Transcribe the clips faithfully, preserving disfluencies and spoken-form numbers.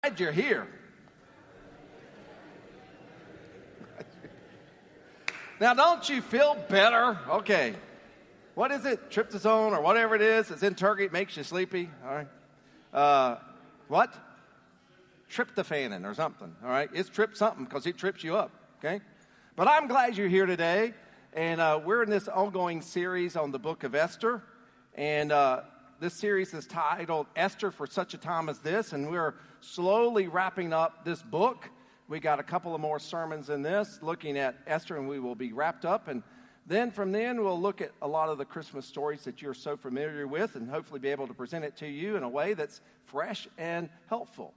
Glad you're here. Now, don't you feel better? Okay. What is it? Tryptophan or whatever it is. It's in turkey. It makes you sleepy. All right. Uh, what? Tryptophan or something. All right. It's trip something because it trips you up. Okay. But I'm glad you're here today. And uh, we're in this ongoing series on the book of Esther. And uh, this series is titled Esther for Such a Time as This. And we're slowly wrapping up this book. We got a couple of more sermons in this, looking at Esther, and we will be wrapped up. And then from then, we'll look at a lot of the Christmas stories that you're so familiar with and hopefully be able to present it to you in a way that's fresh and helpful.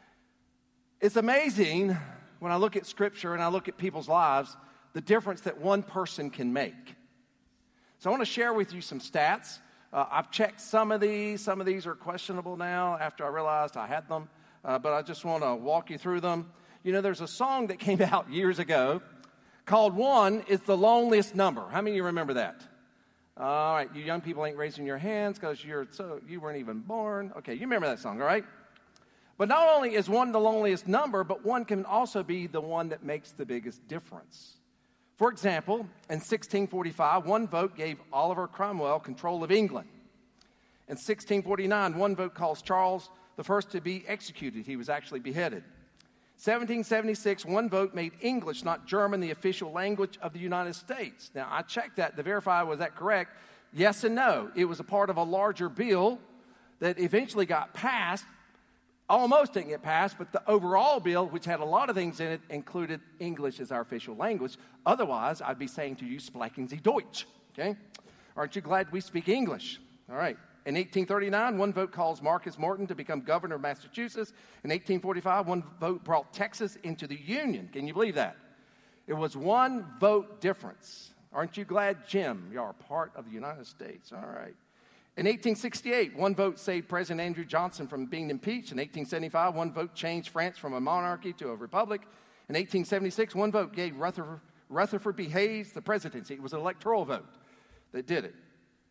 It's amazing when I look at Scripture and I look at people's lives, the difference that one person can make. So I want to share with you some stats. Uh, I've checked some of these. Some of these are questionable now after I realized I had them. Uh, but I just want to walk you through them. You know, there's a song that came out years ago called One is the Loneliest Number. How many of you remember that? All right, you young people ain't raising your hands because you're so you weren't even born. Okay, you remember that song, all right? But not only is one the loneliest number, but one can also be the one that makes the biggest difference. For example, in sixteen forty-five, one vote gave Oliver Cromwell control of England. In sixteen forty-nine, one vote caused Charles the First to be executed. He was actually beheaded. seventeen seventy-six, one vote made English, not German, the official language of the United States. Now, I checked that to verify, was that correct? Yes and no. It was a part of a larger bill that eventually got passed. Almost didn't get passed, but the overall bill, which had a lot of things in it, included English as our official language. Otherwise, I'd be saying to you, sprechen Sie Deutsch, okay? Aren't you glad we speak English? All right. In eighteen thirty-nine, one vote caused Marcus Morton to become governor of Massachusetts. In eighteen forty-five, one vote brought Texas into the Union. Can you believe that? It was one vote difference. Aren't you glad, Jim, you are part of the United States? All right. In eighteen sixty-eight, one vote saved President Andrew Johnson from being impeached. In eighteen seventy-five, one vote changed France from a monarchy to a republic. In eighteen seventy-six, one vote gave Rutherford, Rutherford B. Hayes the presidency. It was an electoral vote that did it.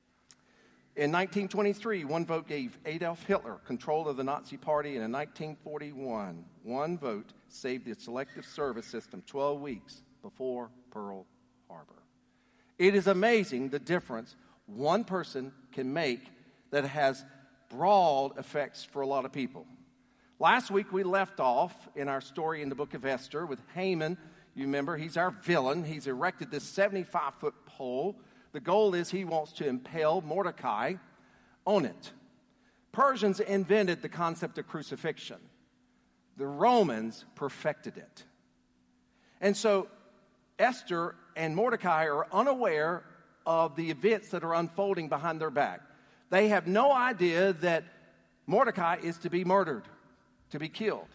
In nineteen twenty-three, one vote gave Adolf Hitler control of the Nazi Party, and in nineteen forty-one, one vote saved the Selective Service System twelve weeks before Pearl Harbor. It is amazing the difference one person can make that has broad effects for a lot of people. Last week, we left off in our story in the book of Esther with Haman. You remember, he's our villain. He's erected this seventy-five foot pole. The goal is he wants to impale Mordecai on it. Persians invented the concept of crucifixion. The Romans perfected it. And so Esther and Mordecai are unaware of the events that are unfolding behind their back. They have no idea that Mordecai is to be murdered, to be killed.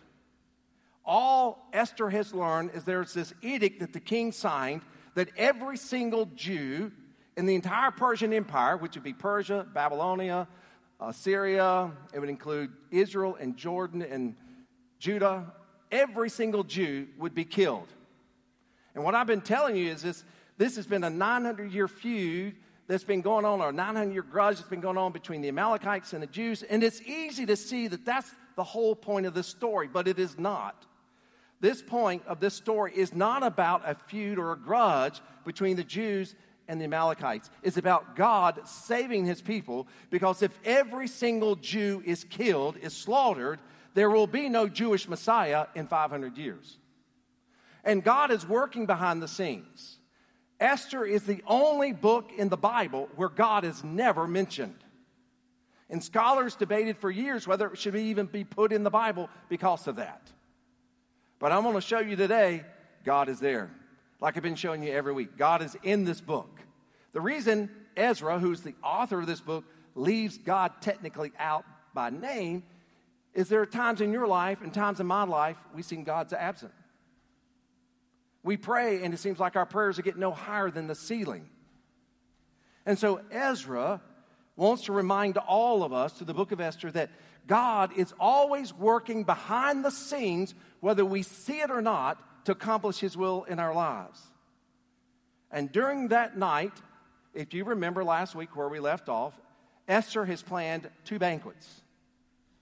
All Esther has learned is there's this edict that the king signed that every single Jew in the entire Persian Empire, which would be Persia, Babylonia, uh, Syria, it would include Israel and Jordan and Judah, every single Jew would be killed. And what I've been telling you is this, this has been a nine hundred year feud that's been going on, or a nine hundred year grudge that's been going on between the Amalekites and the Jews. And it's easy to see that that's the whole point of this story, but it is not. This point of this story is not about a feud or a grudge between the Jews and the Amalekites. It's about God saving his people, because if every single Jew is killed, is slaughtered, there will be no Jewish Messiah in five hundred years. And God is working behind the scenes. Esther is the only book in the Bible where God is never mentioned. And scholars debated for years whether it should even be put in the Bible because of that. But I'm going to show you today, God is there. Like I've been showing you every week. God is in this book. The reason Ezra, who's the author of this book, leaves God technically out by name is there are times in your life and times in my life we see God's absent. We pray and it seems like our prayers are getting no higher than the ceiling. And so Ezra wants to remind all of us through the book of Esther that God is always working behind the scenes, whether we see it or not, to accomplish his will in our lives. And during that night, if you remember last week where we left off, Esther has planned two banquets.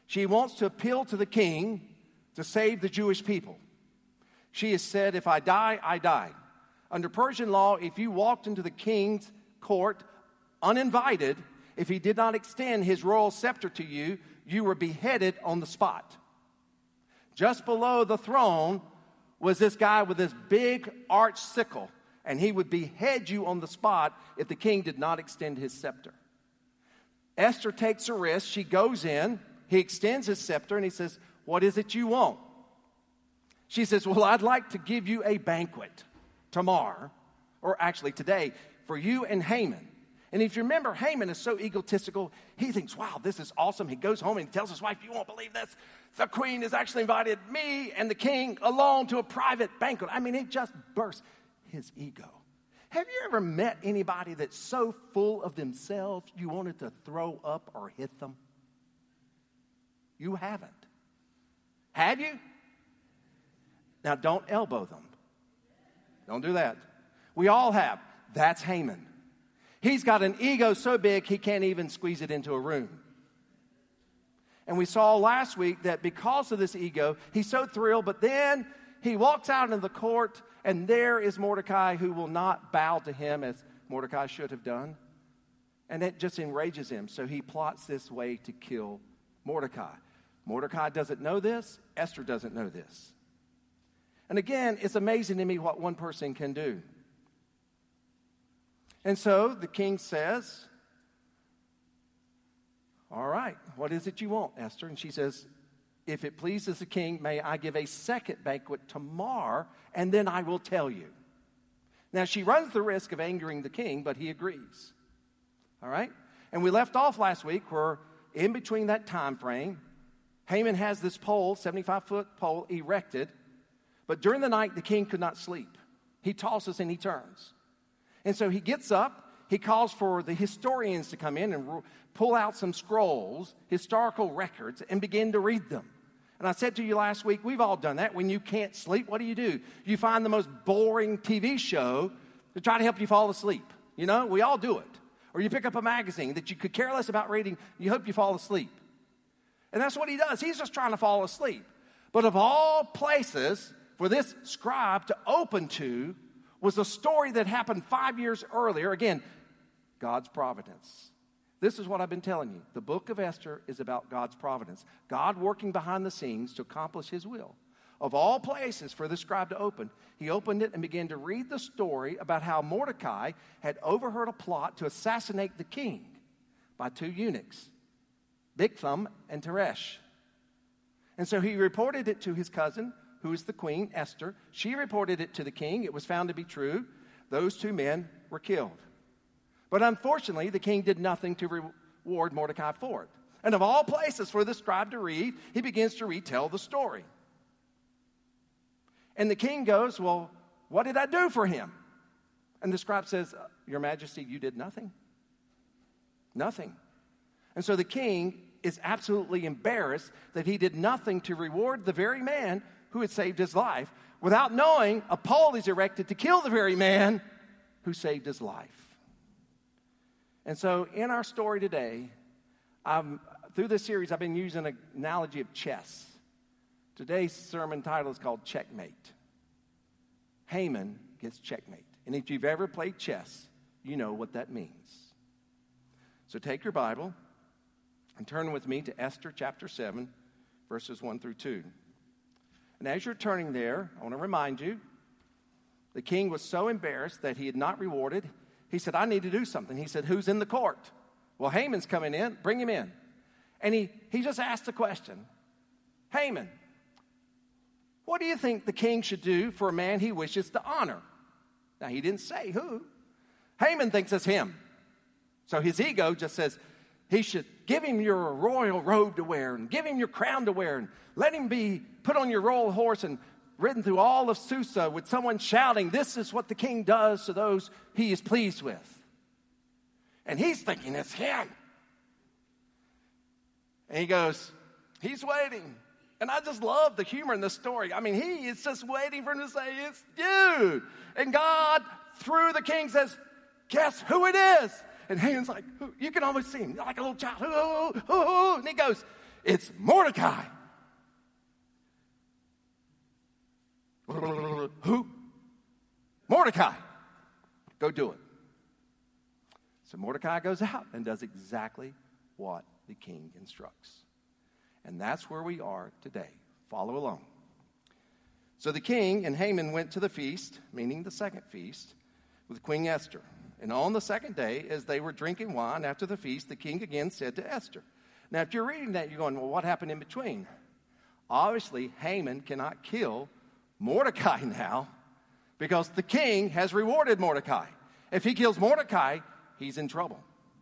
She wants to appeal to the king to save the Jewish people. She has said, if I die, I die. Under Persian law, if you walked into the king's court uninvited, if he did not extend his royal scepter to you, you were beheaded on the spot. Just below the throne was this guy with this big arched sickle, and he would behead you on the spot if the king did not extend his scepter. Esther takes a risk. She goes in. He extends his scepter, and he says, what is it you want? She says, well, I'd like to give you a banquet tomorrow, or actually today, for you and Haman. And if you remember, Haman is so egotistical, he thinks, wow, this is awesome. He goes home and tells his wife, you won't believe this. The queen has actually invited me and the king along to a private banquet. I mean, it just bursts his ego. Have you ever met anybody that's so full of themselves you wanted to throw up or hit them? You haven't. Have you? Now, don't elbow them. Don't do that. We all have. That's Haman. He's got an ego so big he can't even squeeze it into a room. And we saw last week that because of this ego, he's so thrilled, but then he walks out into the court, and there is Mordecai who will not bow to him as Mordecai should have done. And it just enrages him. So he plots this way to kill Mordecai. Mordecai doesn't know this. Esther doesn't know this. And again, it's amazing to me what one person can do. And so the king says, all right, what is it you want, Esther? And she says, if it pleases the king, may I give a second banquet tomorrow, and then I will tell you. Now, she runs the risk of angering the king, but he agrees. All right? And we left off last week where in between that time frame, Haman has this pole, seventy-five foot pole, erected. But during the night, the king could not sleep. He tosses and he turns. And so he gets up. He calls for the historians to come in and ro- pull out some scrolls, historical records, and begin to read them. And I said to you last week, we've all done that. When you can't sleep, what do you do? You find the most boring T V show to try to help you fall asleep. You know, we all do it. Or you pick up a magazine that you could care less about reading. You hope you fall asleep. And that's what he does. He's just trying to fall asleep. But of all places for this scribe to open to was a story that happened five years earlier. Again, God's providence. This is what I've been telling you. The book of Esther is about God's providence. God working behind the scenes to accomplish his will. Of all places for the scribe to open, he opened it and began to read the story about how Mordecai had overheard a plot to assassinate the king by two eunuchs, Bigtham and Teresh. And so he reported it to his cousin, who is the queen, Esther. She reported it to the king. It was found to be true. Those two men were killed. But unfortunately, the king did nothing to reward Mordecai for it. And of all places for the scribe to read, he begins to retell the story. And the king goes, well, what did I do for him? And the scribe says, Your Majesty, you did nothing. Nothing. And so the king is absolutely embarrassed that he did nothing to reward the very man who had saved his life, without knowing a pole is erected to kill the very man who saved his life. And so in our story today, I'm, through this series, I've been using an analogy of chess. Today's sermon title is called Checkmate. Haman gets checkmate. And if you've ever played chess, you know what that means. So take your Bible and turn with me to Esther chapter seven, verses one through two. And as you're turning there, I want to remind you, the king was so embarrassed that he had not rewarded. He said, I need to do something. He said, who's in the court? Well, Haman's coming in. Bring him in. And he, he just asked a question. Haman, what do you think the king should do for a man he wishes to honor? Now, he didn't say who. Haman thinks it's him. So his ego just says, he should give him your royal robe to wear and give him your crown to wear and let him be put on your royal horse and ridden through all of Susa with someone shouting, this is what the king does to those he is pleased with. And he's thinking it's him. And he goes, he's waiting. And I just love the humor in this story. I mean, he is just waiting for him to say, it's you. And God, through the king, says, guess who it is? And Haman's like, you can almost see him, like a little child. And he goes, It's Mordecai. Who? Mordecai. Go do it. So Mordecai goes out and does exactly what the king instructs. And that's where we are today. Follow along. So the king and Haman went to the feast, meaning the second feast, with Queen Esther. And on the second day, as they were drinking wine after the feast, the king again said to Esther. Now, if you're reading that, you're going, well, what happened in between? Obviously, Haman cannot kill Mordecai now because the king has rewarded Mordecai. If he kills Mordecai, he's in trouble.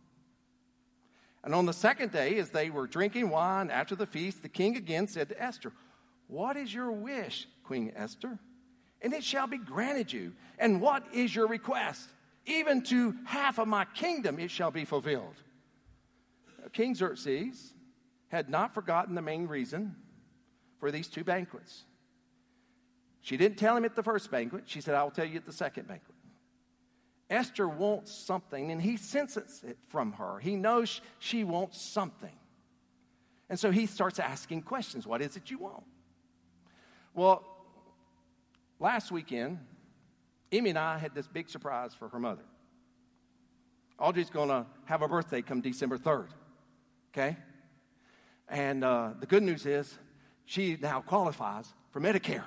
And on the second day, as they were drinking wine after the feast, the king again said to Esther, what is your wish, Queen Esther? And it shall be granted you. And what is your request? Even to half of my kingdom it shall be fulfilled. King Xerxes had not forgotten the main reason for these two banquets. She didn't tell him at the first banquet. She said, I will tell you at the second banquet. Esther wants something, and he senses it from her. He knows she wants something. And so he starts asking questions. What is it you want? Well, last weekend, Emmy and I had this big surprise for her mother. Audrey's going to have a birthday come December third, okay? And uh, the good news is she now qualifies for Medicare.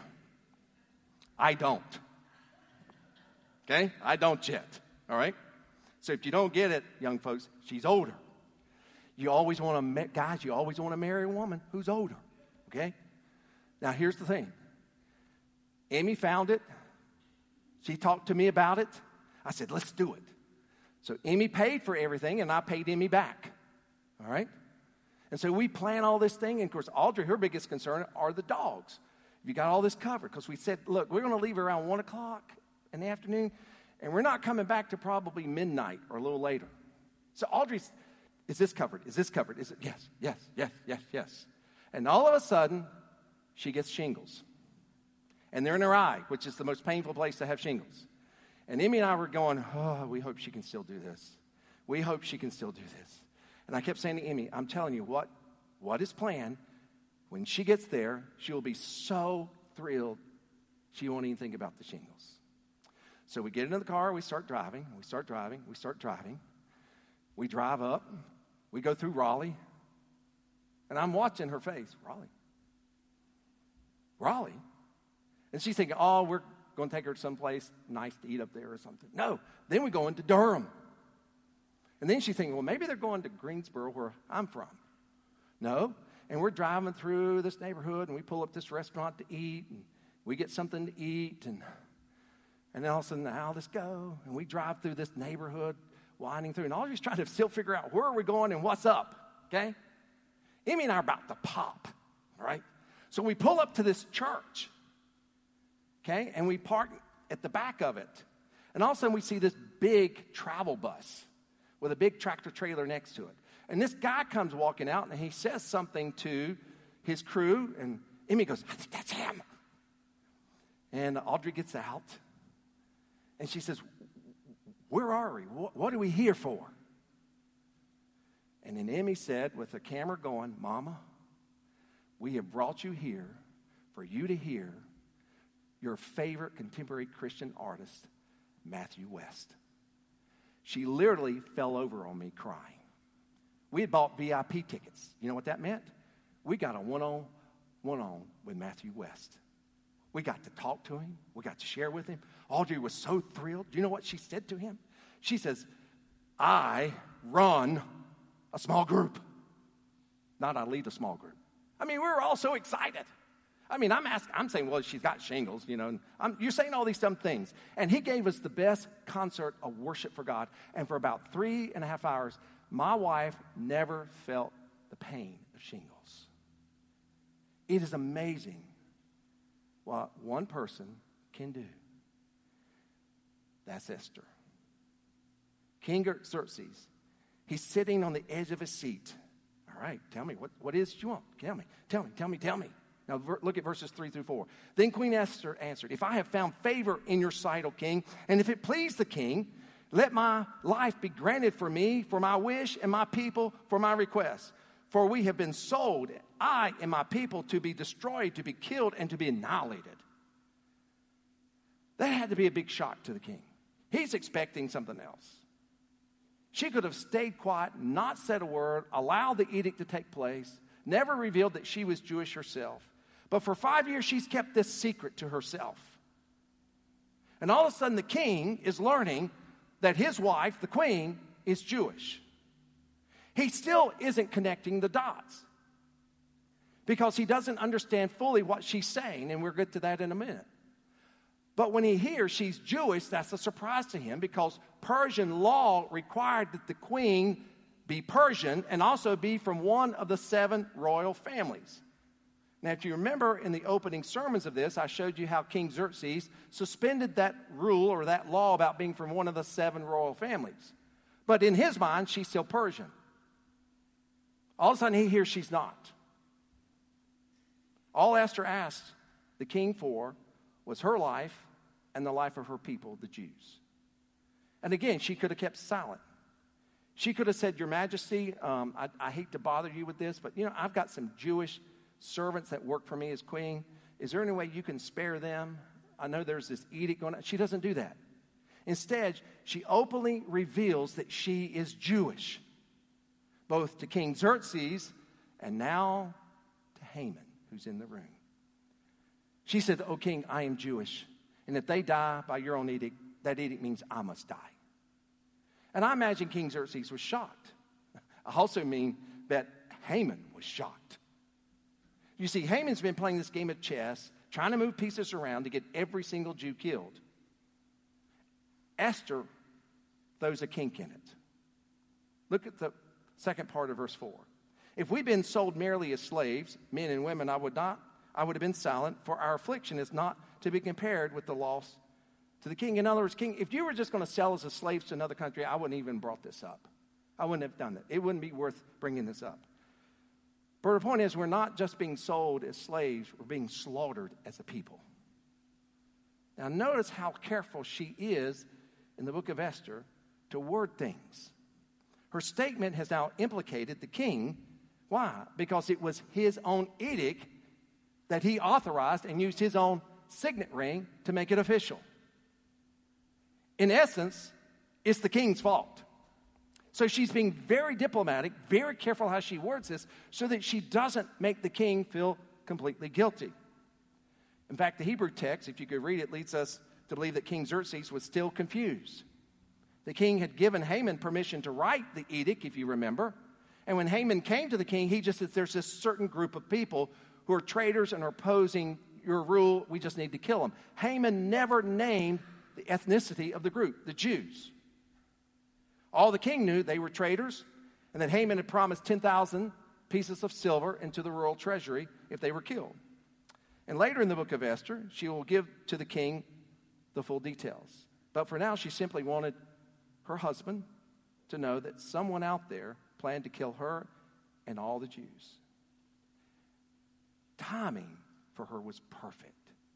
I don't. Okay? I don't yet, all right? So if you don't get it, young folks, she's older. You always want to, guys, you always want to marry a woman who's older, okay? Now, here's the thing. Amy found it. She talked to me about it. I said, let's do it. So Amy paid for everything, and I paid Amy back, all right? And so we plan all this thing, and of course, Audrey, her biggest concern are the dogs. You got all this covered, because we said, look, we're going to leave around one o'clock in the afternoon, and we're not coming back to probably midnight or a little later. So Audrey's, is this covered? Is this covered? Is it? Yes, yes, yes, yes, yes. And all of a sudden, she gets shingles. And they're in her eye, which is the most painful place to have shingles. And Emmy and I were going, oh, we hope she can still do this. We hope she can still do this. And I kept saying to Emmy, I'm telling you, what, what is planned, when she gets there, she will be so thrilled, she won't even think about the shingles. So we get into the car, we start driving, we start driving, we start driving. We drive up, we go through Raleigh, and I'm watching her face. Raleigh? Raleigh? And she's thinking, oh, we're going to take her to someplace nice to eat up there or something. No, then we go into Durham. And then she's thinking, well, maybe they're going to Greensboro, where I'm from. No, and we're driving through this neighborhood, and we pull up this restaurant to eat, and we get something to eat, and and then all of a sudden, now let's go. And we drive through this neighborhood, winding through, and Audrey's trying to still figure out where are we going and what's up, okay? Emmy and I are about to pop, all right? So we pull up to this church, okay, and we park at the back of it. And all of a sudden, we see this big travel bus with a big tractor trailer next to it. And this guy comes walking out, and he says something to his crew, and Emmy goes, I think that's him. And Audrey gets out, and she says, where are we? What, what are we here for? And then Emmy said, with the camera going, Mama, we have brought you here for you to hear your favorite contemporary Christian artist, Matthew West. She literally fell over on me crying. We had bought V I P tickets. You know what that meant? We got a one-on, one-on with Matthew West. We got to talk to him. We got to share with him. Audrey was so thrilled. Do you know what she said to him? She says, I run a small group. Not I lead a small group. I mean, we were all so excited. I mean, I'm asking, I'm saying, well, she's got shingles, you know. And I'm, you're saying all these dumb things. And he gave us the best concert of worship for God. And for about three and a half hours, my wife never felt the pain of shingles. It is amazing what one person can do. That's Esther. King Xerxes, he's sitting on the edge of his seat. All right, tell me, what, what is it you want? Tell me, tell me, tell me, tell me. Now, look at verses three through four. Then Queen Esther answered, if I have found favor in your sight, O king, and if it please the king, let my life be granted for me, for my wish, and my people, for my request. For we have been sold I and my people to be destroyed, to be killed, and to be annihilated. That had to be a big shock to the king. He's expecting something else. She could have stayed quiet, not said a word, allowed the edict to take place, never revealed that she was Jewish herself. But for five years, she's kept this secret to herself. And all of a sudden, the king is learning that his wife, the queen, is Jewish. He still isn't connecting the dots because he doesn't understand fully what she's saying, and we'll get to that in a minute. But when he hears she's Jewish, that's a surprise to him because Persian law required that the queen be Persian and also be from one of the seven royal families. Now, if you remember in the opening sermons of this, I showed you how King Xerxes suspended that rule or that law about being from one of the seven royal families. But in his mind, she's still Persian. All of a sudden, he hears she's not. All Esther asked the king for was her life and the life of her people, the Jews. And again, she could have kept silent. She could have said, Your Majesty, um, I, I hate to bother you with this, but, you know, I've got some Jewish servants that work for me as queen. Is there any way you can spare them? I know there's this edict going on. She doesn't do that. Instead, she openly reveals that she is Jewish, both to King Xerxes and now to Haman, who's in the room. She said, O king, I am Jewish, and if they die by your own edict, that edict means I must die. And I imagine King Xerxes was shocked. I also mean that Haman was shocked. You see, Haman's been playing this game of chess, trying to move pieces around to get every single Jew killed. Esther throws a kink in it. Look at the second part of verse four. If we'd been sold merely as slaves, men and women, I would not, I would have been silent, for our affliction is not to be compared with the loss to the king. In other words, king, if you were just going to sell us as slaves to another country, I wouldn't even brought this up. I wouldn't have done it. It wouldn't be worth bringing this up. But the point is, we're not just being sold as slaves, we're being slaughtered as a people. Now notice how careful she is in the book of Esther to word things. Her statement has now implicated the king. Why? Because it was his own edict that he authorized and used his own signet ring to make it official. In essence, it's the king's fault. So she's being very diplomatic, very careful how she words this, so that she doesn't make the king feel completely guilty. In fact, the Hebrew text, if you could read it, leads us to believe that King Xerxes was still confused. The king had given Haman permission to write the edict, if you remember. And when Haman came to the king, he just said, there's this certain group of people who are traitors and are opposing your rule. We just need to kill them. Haman never named the ethnicity of the group, the Jews. All the king knew, they were traitors, and that Haman had promised ten thousand pieces of silver into the royal treasury if they were killed. And later in the book of Esther, she will give to the king the full details. But for now, she simply wanted her husband to know that someone out there planned to kill her and all the Jews. Timing for her was perfect.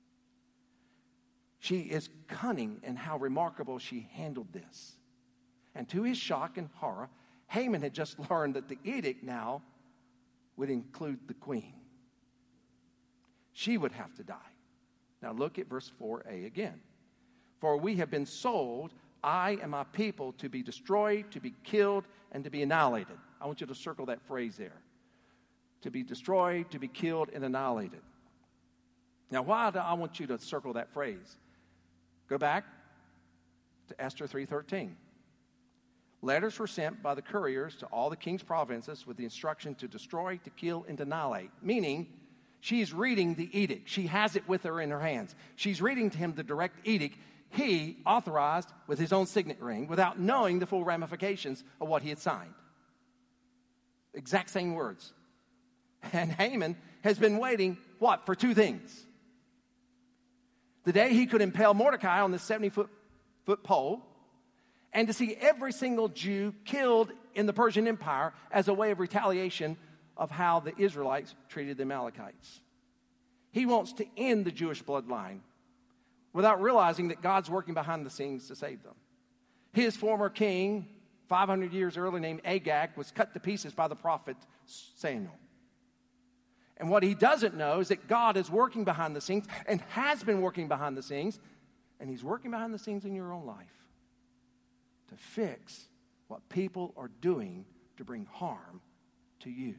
She is cunning in how remarkable she handled this. And to his shock and horror, Haman had just learned that the edict now would include the queen. She would have to die. Now look at verse four a again. For we have been sold, I and my people, to be destroyed, to be killed, and to be annihilated. I want you to circle that phrase there. To be destroyed, to be killed, and annihilated. Now, why do I want you to circle that phrase? Go back to Esther three thirteen. Letters were sent by the couriers to all the king's provinces with the instruction to destroy, to kill, and to annihilate. Meaning, she's reading the edict. She has it with her in her hands. She's reading to him the direct edict he authorized with his own signet ring without knowing the full ramifications of what he had signed. Exact same words. And Haman has been waiting, what, for two things. The day he could impale Mordecai on the seventy-foot foot pole, and to see every single Jew killed in the Persian Empire as a way of retaliation of how the Israelites treated the Amalekites. He wants to end the Jewish bloodline without realizing that God's working behind the scenes to save them. His former king, five hundred years earlier, named Agag, was cut to pieces by the prophet Samuel. And what he doesn't know is that God is working behind the scenes and has been working behind the scenes. And he's working behind the scenes in your own life to fix what people are doing to bring harm to you.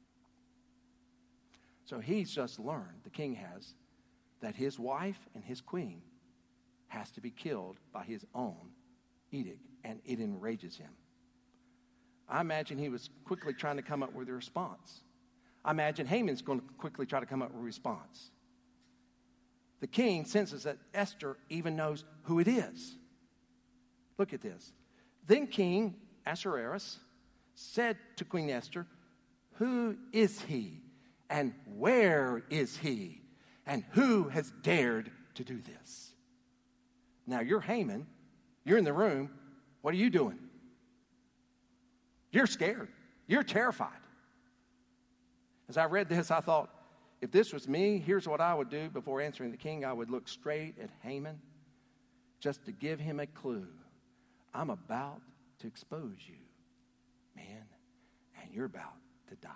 So he's just learned, the king has, that his wife and his queen has to be killed by his own edict, and it enrages him. I imagine he was quickly trying to come up with a response. I imagine Haman's going to quickly try to come up with a response. The king senses that Esther even knows who it is. Look at this. Then King Ahasuerus said to Queen Esther, "Who is he? And where is he? And who has dared to do this?" Now you're Haman. You're in the room. What are you doing? You're scared. You're terrified. As I read this, I thought, if this was me, here's what I would do before answering the king. I would look straight at Haman just to give him a clue. I'm about to expose you, man, and you're about to die.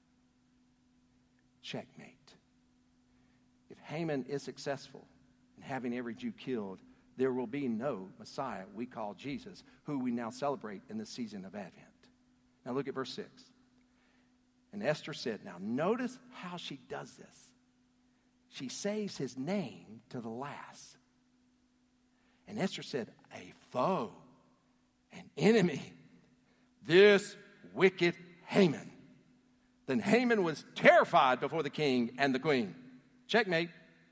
Checkmate. If Haman is successful in having every Jew killed, there will be no Messiah we call Jesus, who we now celebrate in the season of Advent. Now look at verse six. And Esther said, now notice how she does this. She saves his name to the last. And Esther said, a foe, an enemy, this wicked Haman. Then Haman was terrified before the king and the queen. Checkmate.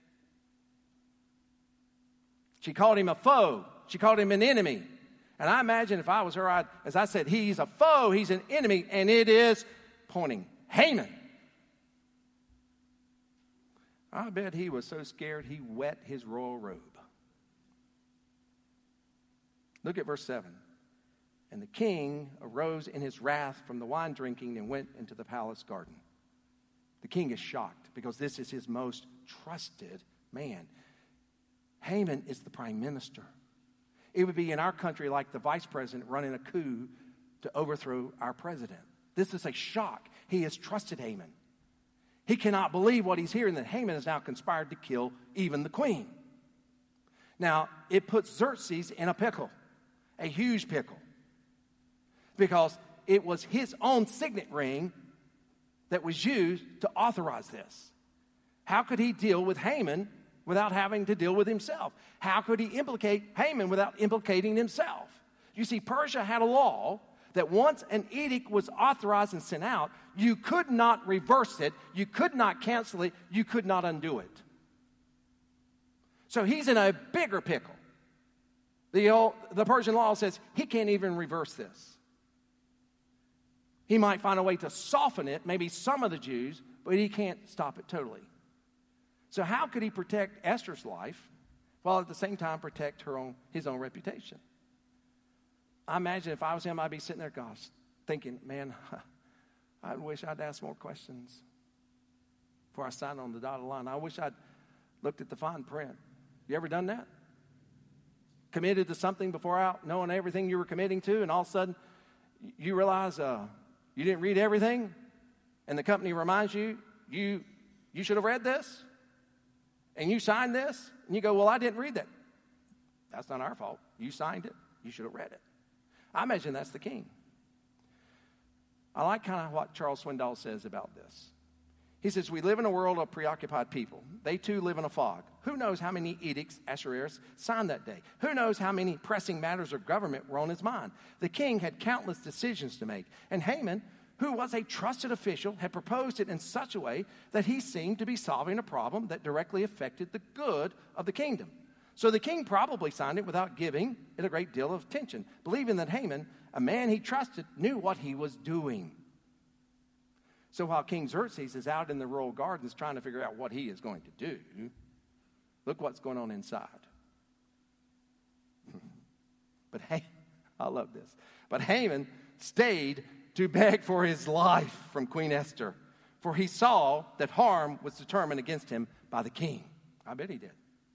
She called him a foe. She called him an enemy. And I imagine if I was her, I'd, as I said, he's a foe, he's an enemy, and it is pointing Haman. I bet he was so scared he wet his royal robe. Look at verse seven. And the king arose in his wrath from the wine drinking and went into the palace garden. The king is shocked because this is his most trusted man. Haman is the prime minister. It would be in our country like the vice president running a coup to overthrow our president. This is a shock. He has trusted Haman. He cannot believe what he's hearing, that Haman has now conspired to kill even the queen. Now, it puts Xerxes in a pickle, a huge pickle, because it was his own signet ring that was used to authorize this. How could he deal with Haman without having to deal with himself? How could he implicate Haman without implicating himself? You see, Persia had a law that once an edict was authorized and sent out, you could not reverse it, you could not cancel it, you could not undo it. So he's in a bigger pickle. The, old, the Persian law says he can't even reverse this. He might find a way to soften it, maybe some of the Jews, but he can't stop it totally. So how could he protect Esther's life while at the same time protect her own, his own reputation? I imagine if I was him, I'd be sitting there, gosh, thinking, man, I wish I'd asked more questions before I signed on the dotted line. I wish I'd looked at the fine print. You ever done that? Committed to something before out, knowing everything you were committing to, and all of a sudden you realize uh, you didn't read everything, and the company reminds you, you, you should have read this, and you signed this, and you go, well, I didn't read that. That's not our fault. You signed it. You should have read it. I imagine that's the king. I like kind of what Charles Swindoll says about this. He says, we live in a world of preoccupied people. They too live in a fog. Who knows how many edicts Ahasuerus signed that day? Who knows how many pressing matters of government were on his mind? The king had countless decisions to make. And Haman, who was a trusted official, had proposed it in such a way that he seemed to be solving a problem that directly affected the good of the kingdom. So the king probably signed it without giving it a great deal of attention, believing that Haman, a man he trusted, knew what he was doing. So while King Xerxes is out in the royal gardens trying to figure out what he is going to do, look what's going on inside. But hey, I love this. But Haman stayed to beg for his life from Queen Esther, for he saw that harm was determined against him by the king. I bet he did.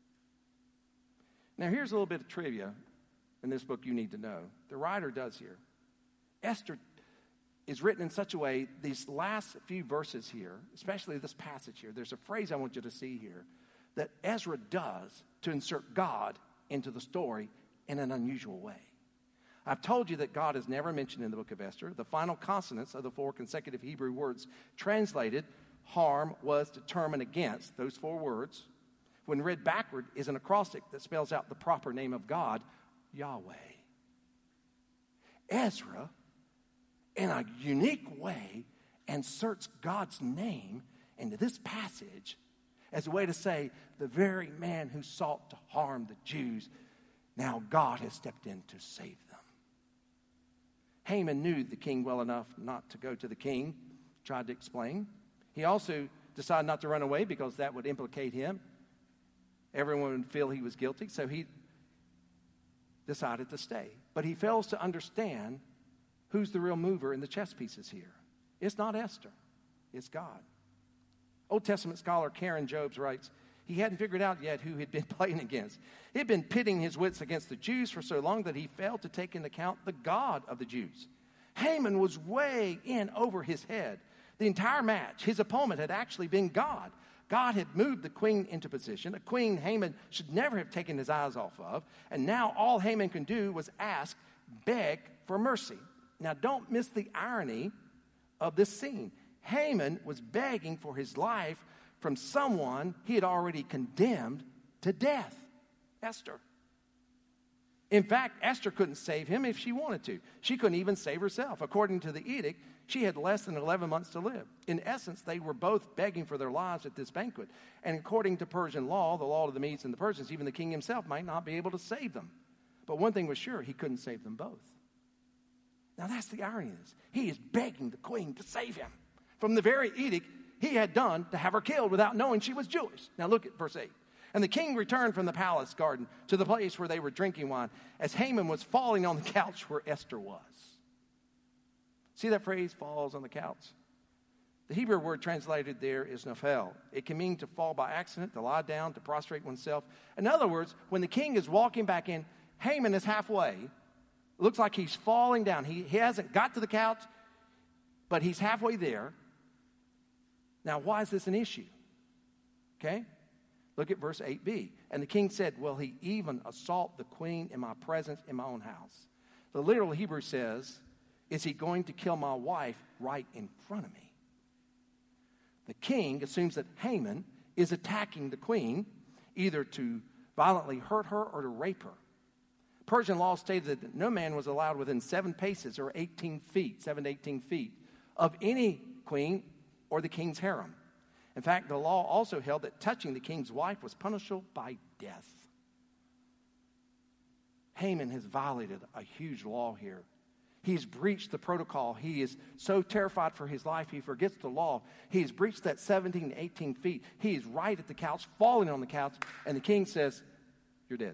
Now, here's a little bit of trivia in this book you need to know. The writer does here. Esther is written in such a way, these last few verses here, especially this passage here, there's a phrase I want you to see here that Ezra does to insert God into the story in an unusual way. I've told you that God is never mentioned in the book of Esther. The final consonants of the four consecutive Hebrew words translated, harm was determined against, those four words, when read backward, is an acrostic that spells out the proper name of God, Yahweh. Ezra, in a unique way, inserts God's name into this passage as a way to say, the very man who sought to harm the Jews, now God has stepped in to save them. Haman knew the king well enough not to go to the king, tried to explain. He also decided not to run away because that would implicate him. Everyone would feel he was guilty, so he decided to stay. But he fails to understand who's the real mover in the chess pieces here. It's not Esther, it's God. Old Testament scholar Karen Jobes writes, he hadn't figured out yet who he'd been playing against. He'd been pitting his wits against the Jews for so long that he failed to take into account the God of the Jews. Haman was way in over his head. The entire match, his opponent had actually been God. God had moved the queen into position, a queen Haman should never have taken his eyes off of, and now all Haman can do was ask, beg for mercy. Now don't miss the irony of this scene. Haman was begging for his life from someone he had already condemned to death, Esther. In fact, Esther couldn't save him if she wanted to. She couldn't even save herself. According to the edict, she had less than eleven months to live. In essence, they were both begging for their lives at this banquet. And according to Persian law, the law of the Medes and the Persians, even the king himself might not be able to save them. But one thing was sure, he couldn't save them both. Now that's the irony of this. He is begging the queen to save him from the very edict he had done to have her killed without knowing she was Jewish. Now look at verse eight. And the king returned from the palace garden to the place where they were drinking wine as Haman was falling on the couch where Esther was. See that phrase, falls on the couch? The Hebrew word translated there is nafel. It can mean to fall by accident, to lie down, to prostrate oneself. In other words, when the king is walking back in, Haman is halfway. It looks like he's falling down. He, he hasn't got to the couch, but he's halfway there. Now, why is this an issue? Okay? Look at verse eight b. And the king said, will he even assault the queen in my presence in my own house? The literal Hebrew says, is he going to kill my wife right in front of me? The king assumes that Haman is attacking the queen, either to violently hurt her or to rape her. Persian law stated that no man was allowed within seven paces or eighteen feet, seven to eighteen feet, of any queen or the king's harem. In fact, the law also held that touching the king's wife was punishable by death. Haman has violated a huge law here. He's breached the protocol. He is so terrified for his life, he forgets the law. He's breached that seventeen to eighteen feet. He is right at the couch, falling on the couch, and the king says, you're dead.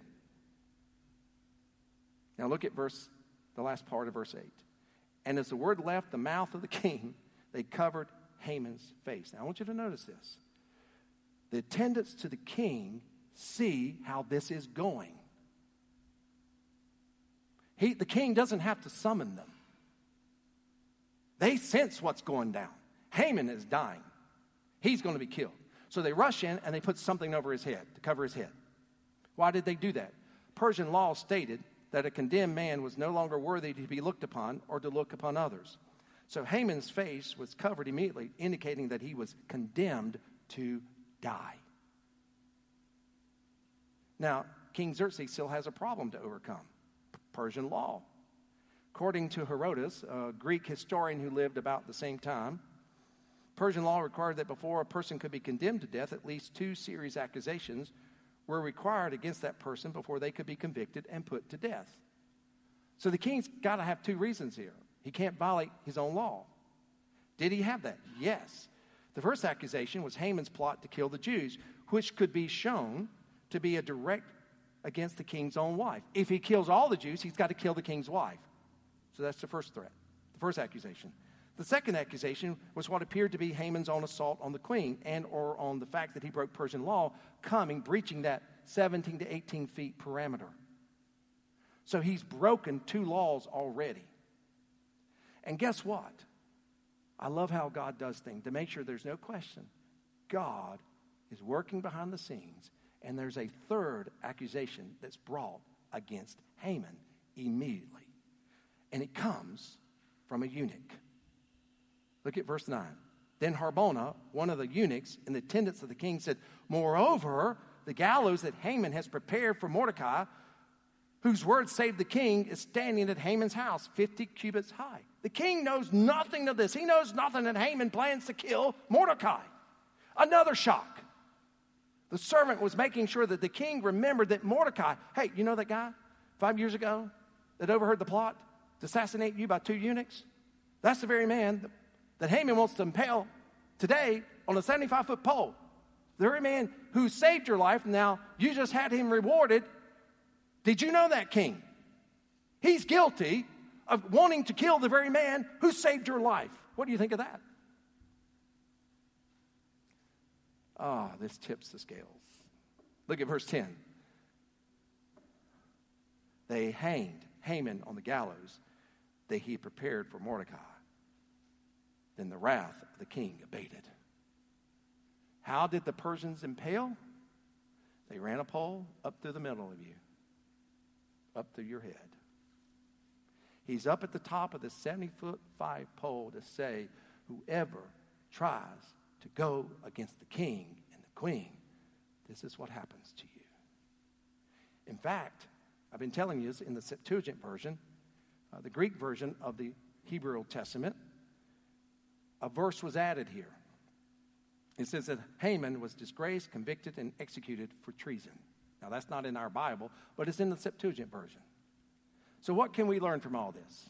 Now look at verse, the last part of verse eight. And as the word left the mouth of the king, they covered Haman's face. Now I want you to notice this. The attendants to the king see how this is going. He, the king doesn't have to summon them. They sense what's going down. Haman is dying. He's going to be killed. So they rush in and they put something over his head to cover his head. Why did they do that? Persian law stated that a condemned man was no longer worthy to be looked upon or to look upon others. So Haman's face was covered immediately, indicating that he was condemned to die. Now, King Xerxes still has a problem to overcome. Persian law. According to Herodotus, a Greek historian who lived about the same time, Persian law required that before a person could be condemned to death, at least two serious accusations were required against that person before they could be convicted and put to death. So the king's got to have two reasons here. He can't violate his own law. Did he have that? Yes. The first accusation was Haman's plot to kill the Jews, which could be shown to be a direct against the king's own wife. If he kills all the Jews, he's got to kill the king's wife. So that's the first threat, the first accusation. The second accusation was what appeared to be Haman's own assault on the queen and or on the fact that he broke Persian law, coming, breaching that seventeen to eighteen feet parameter. So he's broken two laws already. And guess what? I love how God does things to make sure there's no question. God is working behind the scenes, and there's a third accusation that's brought against Haman immediately. And it comes from a eunuch. Look at verse nine. Then Harbona, one of the eunuchs in the attendance of the king, said, moreover, the gallows that Haman has prepared for Mordecai, whose word saved the king, is standing at Haman's house, fifty cubits high. The king knows nothing of this. He knows nothing that Haman plans to kill Mordecai. Another shock. The servant was making sure that the king remembered that Mordecai, hey, you know that guy five years ago that overheard the plot to assassinate you by two eunuchs? That's the very man that Haman wants to impale today on a seventy-five foot pole. The very man who saved your life, now you just had him rewarded. Did you know that, king? He's guilty of wanting to kill the very man who saved your life. What do you think of that? Ah, oh, this tips the scales. Look at verse ten. They hanged Haman on the gallows that he prepared for Mordecai. Then the wrath of the king abated. How did the Persians impale? They ran a pole up through the middle of you, up through your head. He's up at the top of the seventy foot five pole to say, whoever tries to go against the king and the queen, this is what happens to you. In fact, I've been telling you this in the Septuagint version, uh, the Greek version of the Hebrew Old Testament, a verse was added here. It says that Haman was disgraced, convicted, and executed for treason. Now, that's not in our Bible, but it's in the Septuagint version. So what can we learn from all this?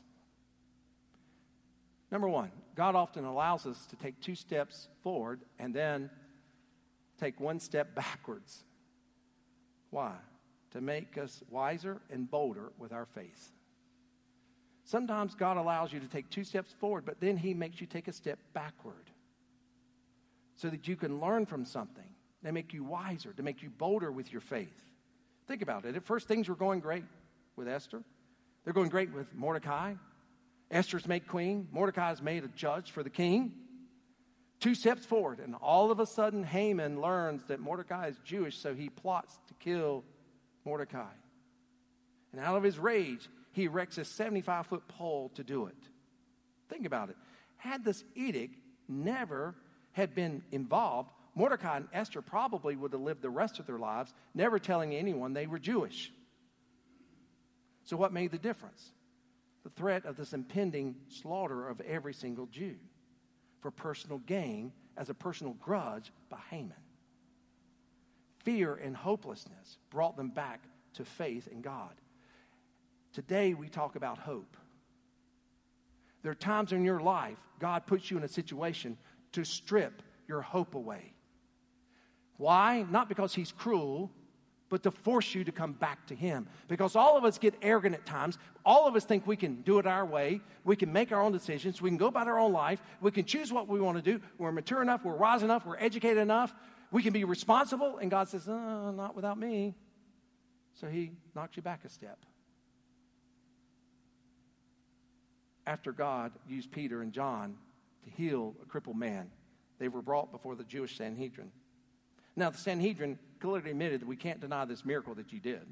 Number one, God often allows us to take two steps forward and then take one step backwards. Why? To make us wiser and bolder with our faith. Sometimes God allows you to take two steps forward, but then he makes you take a step backward so that you can learn from something. They make you wiser, to make you bolder with your faith. Think about it. At first, things were going great with Esther. They're going great with Mordecai. Esther's made queen. Mordecai's made a judge for the king. Two steps forward, and all of a sudden, Haman learns that Mordecai is Jewish, so he plots to kill Mordecai. And out of his rage, he erects a seventy-five foot pole to do it. Think about it. Had this edict never had been involved, Mordecai and Esther probably would have lived the rest of their lives never telling anyone they were Jewish. So what made the difference? The threat of this impending slaughter of every single Jew for personal gain as a personal grudge by Haman. Fear and hopelessness brought them back to faith in God. Today we talk about hope. There are times in your life God puts you in a situation to strip your hope away. Why? Not because he's cruel, but to force you to come back to him. Because all of us get arrogant at times. All of us think we can do it our way. We can make our own decisions. We can go about our own life. We can choose what we want to do. We're mature enough. We're wise enough. We're educated enough. We can be responsible. And God says, oh, not without me. So he knocks you back a step. After God used Peter and John to heal a crippled man, they were brought before the Jewish Sanhedrin. Now, the Sanhedrin clearly admitted that we can't deny this miracle that you did.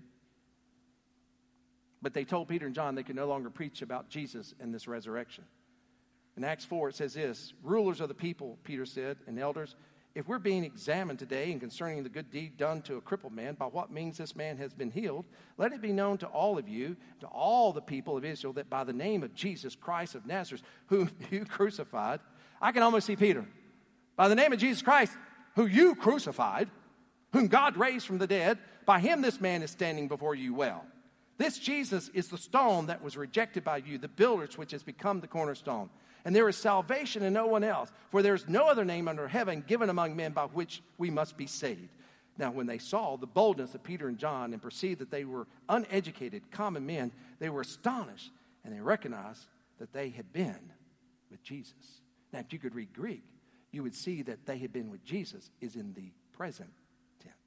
But they told Peter and John they could no longer preach about Jesus and this resurrection. In Acts four, it says this, rulers of the people, Peter said, and elders, if we're being examined today and concerning the good deed done to a crippled man, by what means this man has been healed, let it be known to all of you, to all the people of Israel, that by the name of Jesus Christ of Nazareth, whom you crucified, I can almost see Peter, by the name of Jesus Christ, who you crucified, whom God raised from the dead, by him this man is standing before you well. This Jesus is the stone that was rejected by you, the builders, which has become the cornerstone. And there is salvation in no one else, for there is no other name under heaven given among men by which we must be saved. Now, when they saw the boldness of Peter and John and perceived that they were uneducated, common men, they were astonished, and they recognized that they had been with Jesus. Now, if you could read Greek, you would see that they had been with Jesus is in the present tense,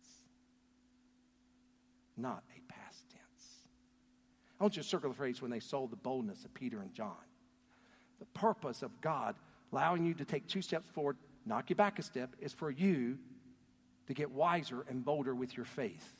not a past tense. I want you to circle the phrase when they saw the boldness of Peter and John. The purpose of God allowing you to take two steps forward, knock you back a step, is for you to get wiser and bolder with your faith.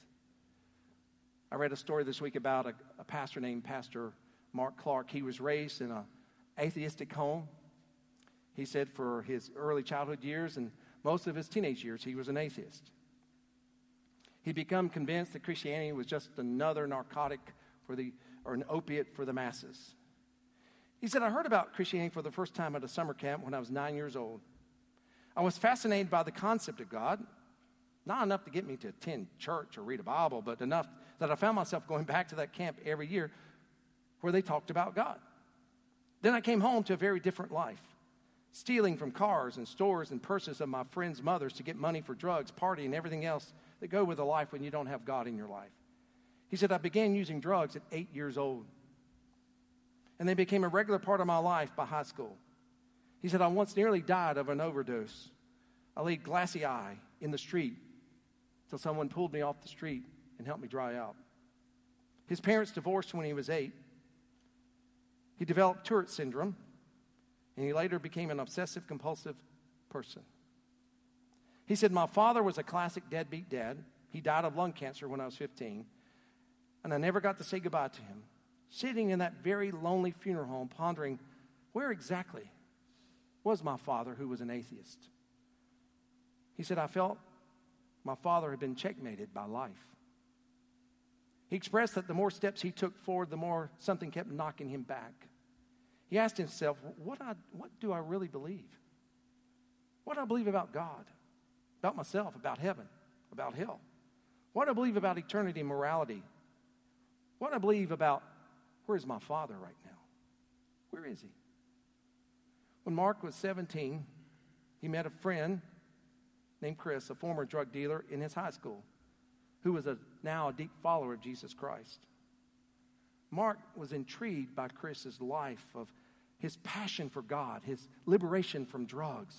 I read a story this week about a, a pastor named Pastor Mark Clark. He was raised in an atheistic home. He said for his early childhood years and most of his teenage years, he was an atheist. He'd become convinced that Christianity was just another narcotic for the, or an opiate for the masses. He said, I heard about Christianity for the first time at a summer camp when I was nine years old. I was fascinated by the concept of God, not enough to get me to attend church or read a Bible, but enough that I found myself going back to that camp every year where they talked about God. Then I came home to a very different life, stealing from cars and stores and purses of my friends' mothers to get money for drugs, party, and everything else that go with a life when you don't have God in your life. He said, I began using drugs at eight years old, and they became a regular part of my life by high school. He said, I once nearly died of an overdose. I laid glassy eye in the street until someone pulled me off the street and helped me dry out. His parents divorced when he was eight. He developed Tourette syndrome, and he later became an obsessive-compulsive person. He said, my father was a classic deadbeat dad. He died of lung cancer when I was fifteen, and I never got to say goodbye to him. Sitting in that very lonely funeral home, pondering, where exactly was my father who was an atheist? He said, I felt my father had been checkmated by life. He expressed that the more steps he took forward, the more something kept knocking him back. He asked himself, what, I, what do I really believe? What do I believe about God, about myself, about heaven, about hell? What do I believe about eternity and morality? What do I believe about where's my father right now? Where is he? When Mark was seventeen, he met a friend named Chris, a former drug dealer in his high school, who was a, now a deep follower of Jesus Christ. Mark was intrigued by Chris's life, of his passion for God, his liberation from drugs.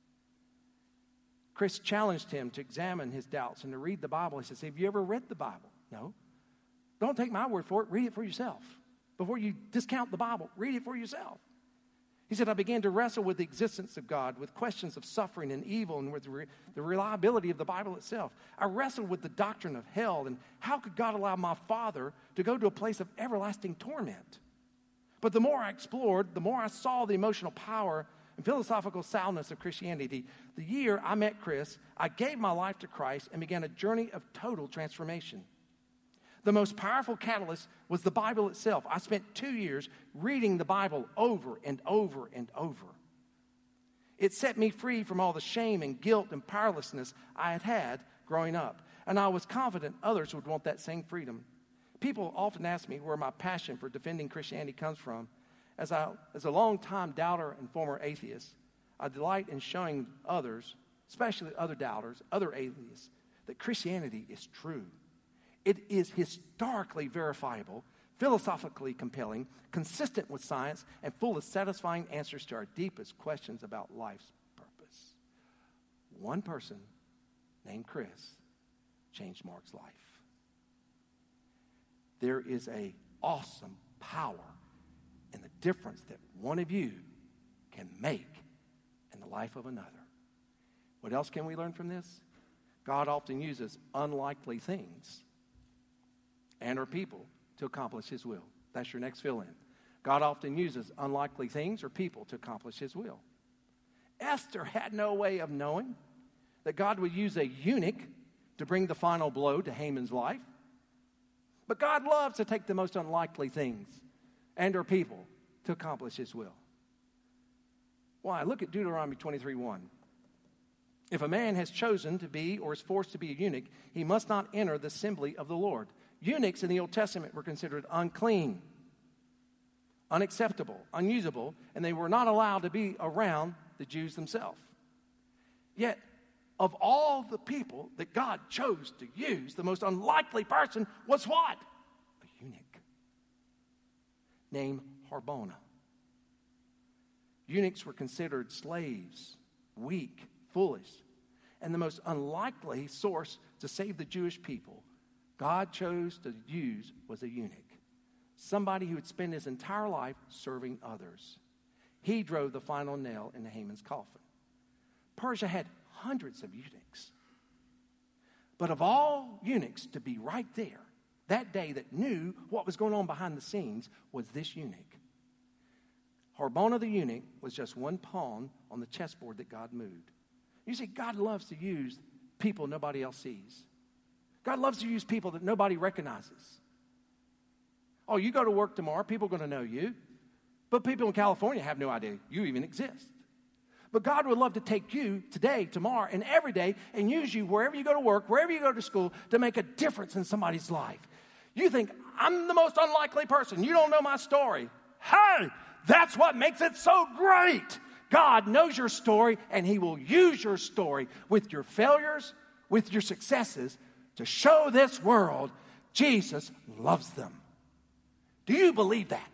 Chris challenged him to examine his doubts and to read the Bible. He says, have you ever read the Bible? No. Don't take my word for it. Read it for yourself. Before you discount the Bible, read it for yourself. He said, I began to wrestle with the existence of God, with questions of suffering and evil, and with the, re- the reliability of the Bible itself. I wrestled with the doctrine of hell, and how could God allow my father to go to a place of everlasting torment? But the more I explored, the more I saw the emotional power and philosophical soundness of Christianity. The year I met Chris, I gave my life to Christ and began a journey of total transformation. The most powerful catalyst was the Bible itself. I spent two years reading the Bible over and over and over. It set me free from all the shame and guilt and powerlessness I had had growing up. And I was confident others would want that same freedom. People often ask me where my passion for defending Christianity comes from. As, I, as a long-time doubter and former atheist, I delight in showing others, especially other doubters, other atheists, that Christianity is true. It is historically verifiable, philosophically compelling, consistent with science, and full of satisfying answers to our deepest questions about life's purpose. One person named Chris changed Mark's life. There is an awesome power in the difference that one of you can make in the life of another. What else can we learn from this? God often uses unlikely things and or people to accomplish his will. That's your next fill-in. God often uses unlikely things or people to accomplish his will. Esther had no way of knowing that God would use a eunuch to bring the final blow to Haman's life. But God loves to take the most unlikely things and or people to accomplish his will. Why? Look at Deuteronomy twenty-three one. If a man has chosen to be or is forced to be a eunuch, he must not enter the assembly of the Lord. Eunuchs in the Old Testament were considered unclean, unacceptable, unusable, and they were not allowed to be around the Jews themselves. Yet, of all the people that God chose to use, the most unlikely person was what? A eunuch named Harbona. Eunuchs were considered slaves, weak, foolish, and the most unlikely source to save the Jewish people God chose to use was a eunuch, somebody who would spend his entire life serving others. He drove the final nail into Haman's coffin. Persia had hundreds of eunuchs. But of all eunuchs to be right there that day that knew what was going on behind the scenes was this eunuch. Harbona the eunuch was just one pawn on the chessboard that God moved. You see, God loves to use people nobody else sees. God loves to use people that nobody recognizes. Oh, you go to work tomorrow, people are going to know you. But people in California have no idea you even exist. But God would love to take you today, tomorrow, and every day and use you wherever you go to work, wherever you go to school, to make a difference in somebody's life. You think, I'm the most unlikely person. You don't know my story. Hey, that's what makes it so great. God knows your story, and He will use your story with your failures, with your successes, to show this world Jesus loves them. Do you believe that?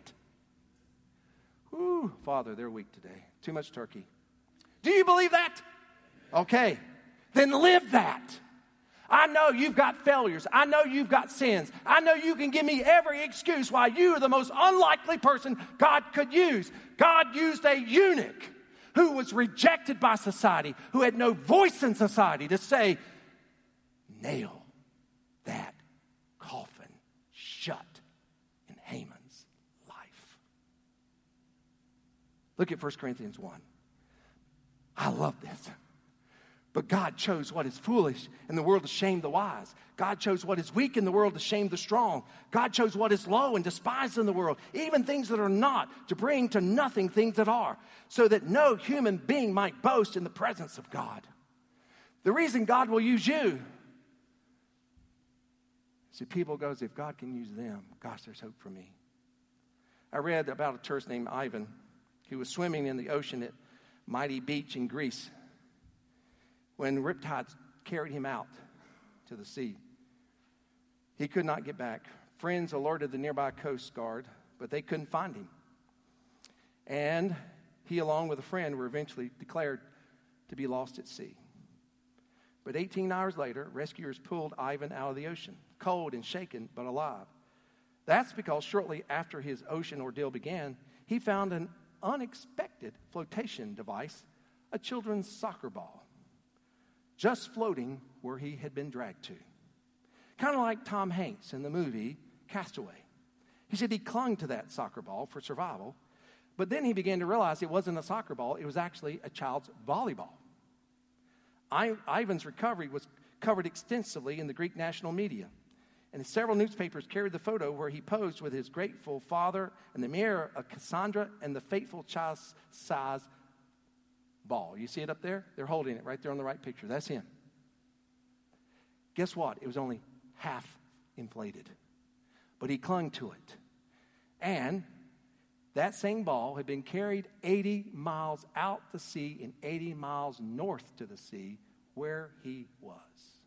Ooh, Father, they're weak today. Too much turkey. Do you believe that? Okay, then live that. I know you've got failures. I know you've got sins. I know you can give me every excuse why you are the most unlikely person God could use. God used a eunuch who was rejected by society, who had no voice in society, to say, nail that coffin shut in Haman's life. Look at First Corinthians one. I love this. But God chose what is foolish in the world to shame the wise. God chose what is weak in the world to shame the strong. God chose what is low and despised in the world, even things that are not, to bring to nothing things that are, so that no human being might boast in the presence of God. The reason God will use you, see, people goes, if God can use them, gosh, there's hope for me. I read about a tourist named Ivan who was swimming in the ocean at Mighty Beach in Greece when riptides carried him out to the sea. He could not get back. Friends alerted the nearby Coast Guard, but they couldn't find him. And he, along with a friend, were eventually declared to be lost at sea. But eighteen hours later, rescuers pulled Ivan out of the ocean, cold and shaken, but alive. That's because shortly after his ocean ordeal began, he found an unexpected flotation device, a children's soccer ball, just floating where he had been dragged to. Kind of like Tom Hanks in the movie Castaway. He said he clung to that soccer ball for survival, but then he began to realize it wasn't a soccer ball, it was actually a child's volleyball. I, Ivan's recovery was covered extensively in the Greek national media, and several newspapers carried the photo where he posed with his grateful father and the mirror of Cassandra and the faithful child's size ball. You see it up there? They're holding it right there on the right picture. That's him. Guess what? It was only half inflated, but he clung to it. And that same ball had been carried eighty miles out to sea and eighty miles north to the sea where he was.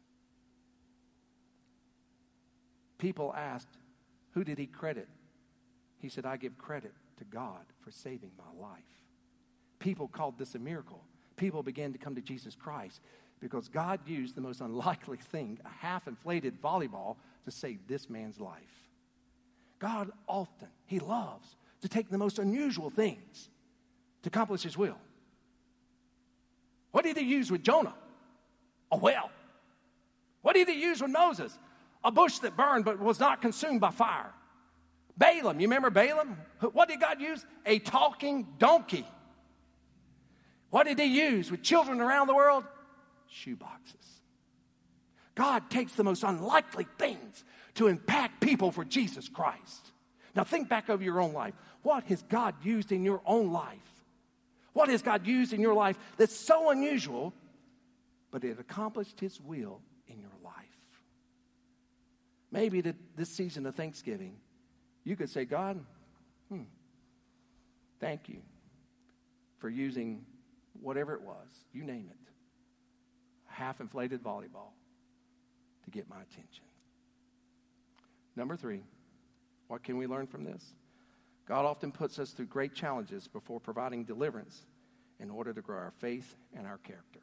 People asked, who did he credit? He said, I give credit to God for saving my life. People called this a miracle. People began to come to Jesus Christ because God used the most unlikely thing, a half-inflated volleyball, to save this man's life. God often, He loves to take the most unusual things to accomplish His will. What did He use with Jonah? A well. What did He use with Moses? A bush that burned but was not consumed by fire. Balaam, you remember Balaam? What did God use? A talking donkey. What did He use with children around the world? Shoe boxes. God takes the most unlikely things to impact people for Jesus Christ. Now think back over your own life. What has God used in your own life? What has God used in your life that's so unusual, but it accomplished His will in your life? Maybe this season of Thanksgiving, you could say, God, hmm, thank you for using whatever it was, you name it, a half-inflated volleyball to get my attention. Number three, what can we learn from this? God often puts us through great challenges before providing deliverance in order to grow our faith and our character.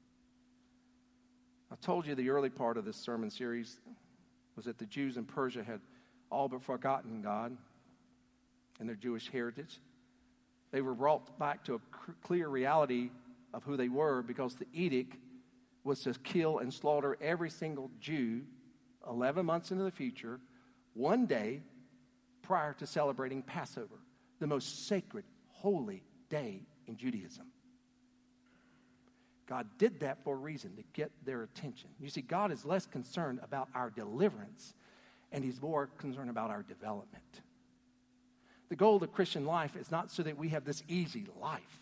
I told you the early part of this sermon series was that the Jews in Persia had all but forgotten God and their Jewish heritage. They were brought back to a clear reality of who they were because the edict was to kill and slaughter every single Jew eleven months into the future, one day prior to celebrating Passover, the most sacred, holy day in Judaism. God did that for a reason, to get their attention. You see, God is less concerned about our deliverance, and he's more concerned about our development. The goal of the Christian life is not so that we have this easy life.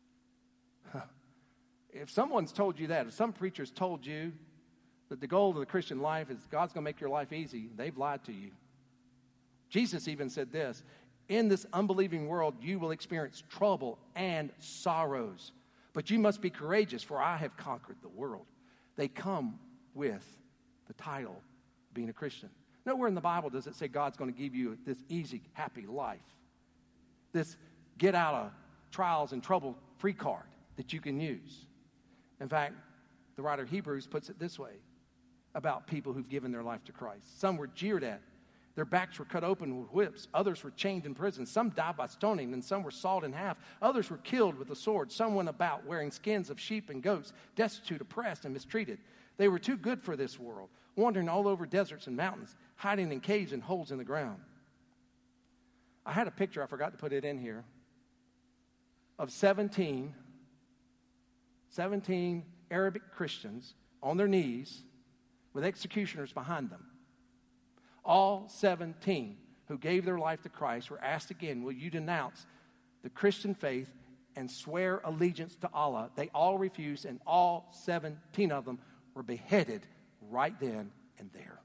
If someone's told you that, if some preacher's told you that the goal of the Christian life is God's going to make your life easy, they've lied to you. Jesus even said this, in this unbelieving world you will experience trouble and sorrows, but you must be courageous, for I have conquered the world. They come with the title of being a Christian. Nowhere in the Bible does it say God's going to give you this easy, happy life, this get out of trials and trouble free card that you can use. In fact, the writer of Hebrews puts it this way about people who've given their life to Christ. Some were jeered at. Their backs were cut open with whips. Others were chained in prison. Some died by stoning, and some were sawed in half. Others were killed with the sword. Some went about wearing skins of sheep and goats, destitute, oppressed, and mistreated. They were too good for this world, wandering all over deserts and mountains, hiding in caves and holes in the ground. I had a picture, I forgot to put it in here, of seventeen, seventeen Arabic Christians on their knees with executioners behind them. All seventeen who gave their life to Christ were asked again, will you denounce the Christian faith and swear allegiance to Allah? They all refused, and all seventeen of them were beheaded right then and there.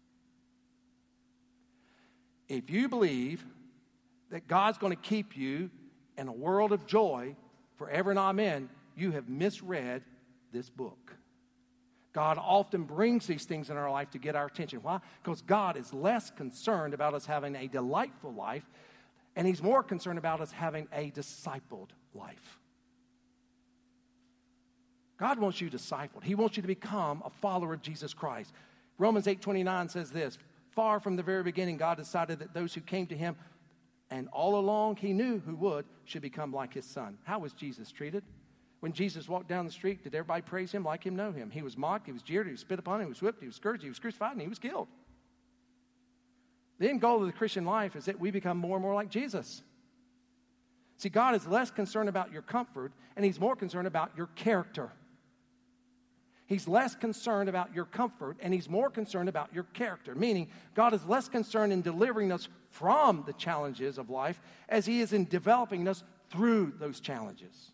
If you believe that God's going to keep you in a world of joy forever and amen, you have misread this book. God often brings these things in our life to get our attention. Why? Because God is less concerned about us having a delightful life, and he's more concerned about us having a discipled life. God wants you discipled. He wants you to become a follower of Jesus Christ. Romans eight twenty-nine says this, far from the very beginning, God decided that those who came to him, and all along he knew who would, should become like his son. How was Jesus treated? When Jesus walked down the street, did everybody praise him like him know him? He was mocked, he was jeered, he was spit upon, he was whipped, he was scourged, he was crucified, and he was killed. The end goal of the Christian life is that we become more and more like Jesus. See, God is less concerned about your comfort, and he's more concerned about your character. He's less concerned about your comfort, and he's more concerned about your character. Meaning, God is less concerned in delivering us from the challenges of life as he is in developing us through those challenges.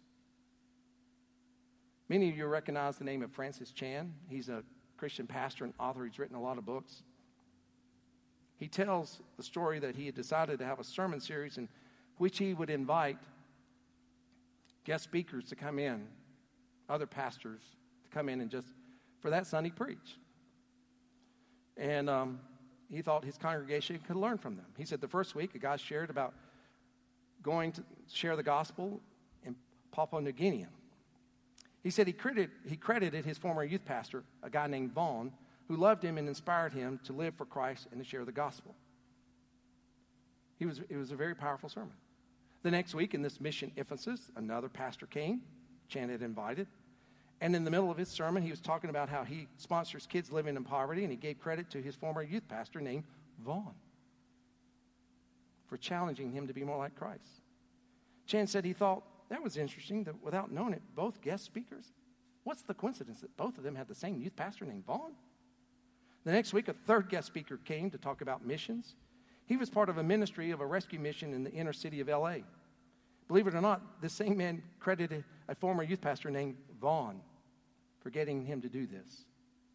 Many of you recognize the name of Francis Chan. He's a Christian pastor and author. He's written a lot of books. He tells the story that he had decided to have a sermon series in which he would invite guest speakers to come in, other pastors to come in and just, for that Sunday, preach. And um, he thought his congregation could learn from them. He said the first week, a guy shared about going to share the gospel in Papua New Guinea. He said he credited, he credited his former youth pastor, a guy named Vaughn, who loved him and inspired him to live for Christ and to share the gospel. He was, it was a very powerful sermon. The next week in this mission emphasis, another pastor came, Chan had invited, and in the middle of his sermon, he was talking about how he sponsors kids living in poverty, and he gave credit to his former youth pastor named Vaughn for challenging him to be more like Christ. Chan said he thought, that was interesting that without knowing it, both guest speakers, what's the coincidence that both of them had the same youth pastor named Vaughn? The next week, a third guest speaker came to talk about missions. He was part of a ministry of a rescue mission in the inner city of L A. Believe it or not, this same man credited a former youth pastor named Vaughn for getting him to do this.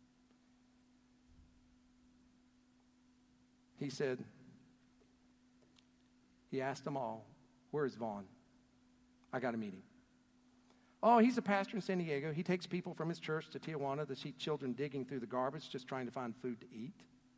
He said, he asked them all, where is Vaughn? I got to meet him. Oh, he's a pastor in San Diego. He takes people from his church to Tijuana to see children digging through the garbage just trying to find food to eat.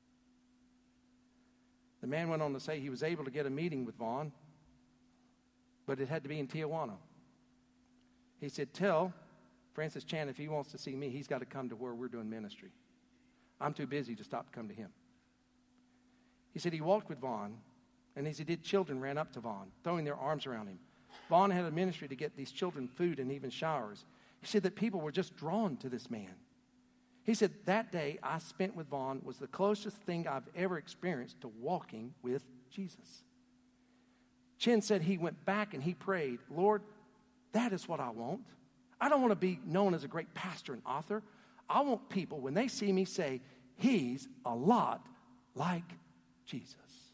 The man went on to say he was able to get a meeting with Vaughn, but it had to be in Tijuana. He said, tell Francis Chan if he wants to see me, he's got to come to where we're doing ministry. I'm too busy to stop to come to him. He said he walked with Vaughn, and as he did, children ran up to Vaughn, throwing their arms around him, Vaughn had a ministry to get these children food and even showers. He said that people were just drawn to this man. He said, that day I spent with Vaughn was the closest thing I've ever experienced to walking with Jesus. Chin said he went back and he prayed, Lord, that is what I want. I don't want to be known as a great pastor and author. I want people, when they see me, say, he's a lot like Jesus.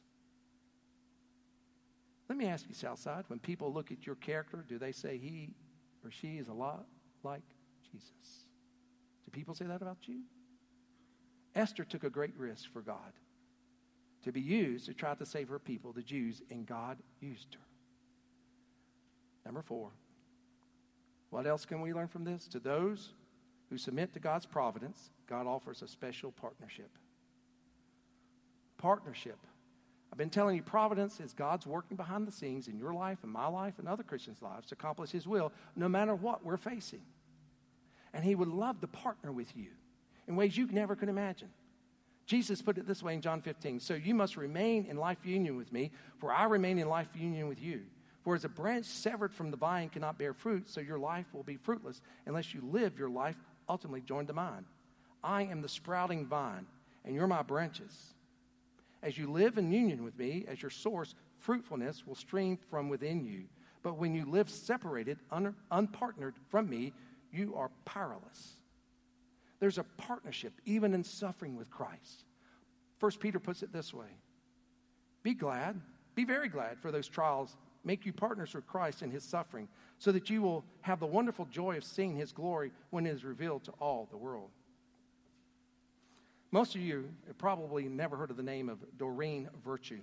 Let me ask you, Southside, when people look at your character, do they say he or she is a lot like Jesus? Do people say that about you? Esther took a great risk for God to be used to try to save her people, the Jews, and God used her. Number four, what else can we learn from this? To those who submit to God's providence, God offers a special partnership. Partnership. I've been telling you, providence is God's working behind the scenes in your life and my life and other Christians' lives to accomplish his will, no matter what we're facing. And he would love to partner with you in ways you never could imagine. Jesus put it this way in John fifteen, so you must remain in life union with me, for I remain in life union with you. For as a branch severed from the vine cannot bear fruit, so your life will be fruitless unless you live your life ultimately joined to mine. I am the sprouting vine, and you're my branches. As you live in union with me, as your source, fruitfulness will stream from within you. But when you live separated, un- unpartnered from me, you are powerless. There's a partnership even in suffering with Christ. First Peter puts it this way. Be glad, be very glad for those trials. Make you partners with Christ in his suffering, so that you will have the wonderful joy of seeing his glory when it is revealed to all the world. Most of you have probably never heard of the name of Doreen Virtue.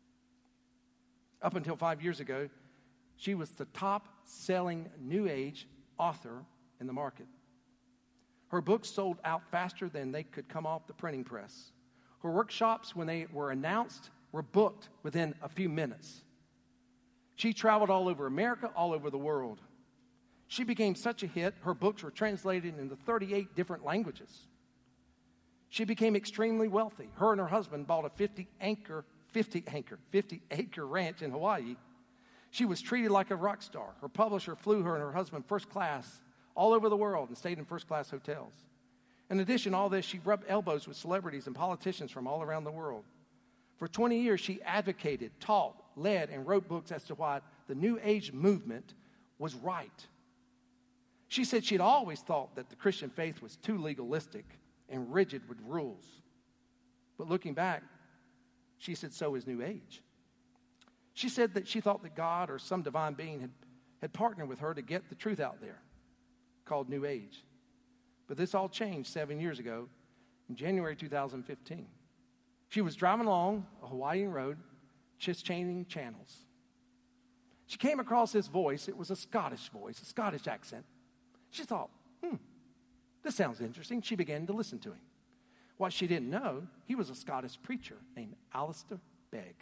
Up until five years ago, she was the top-selling New Age author in the market. Her books sold out faster than they could come off the printing press. Her workshops, when they were announced, were booked within a few minutes. She traveled all over America, all over the world. She became such a hit, her books were translated into thirty-eight different languages. She became extremely wealthy. Her and her husband bought a fifty acre, fifty acre, fifty acre ranch in Hawaii. She was treated like a rock star. Her publisher flew her and her husband first class all over the world and stayed in first class hotels. In addition to all this, she rubbed elbows with celebrities and politicians from all around the world. For twenty years, she advocated, taught, led, and wrote books as to why the New Age movement was right. She said she'd always thought that the Christian faith was too legalistic and rigid with rules. But looking back, she said so is New Age. She said that she thought that God or some divine being had, had partnered with her to get the truth out there, called New Age. But this all changed seven years ago in January two thousand fifteen. She was driving along a Hawaiian road, just changing channels. She came across this voice. It was a Scottish voice, a Scottish accent. She thought, hmm, this sounds interesting. She began to listen to him. What she didn't know, he was a Scottish preacher named Alistair Begg.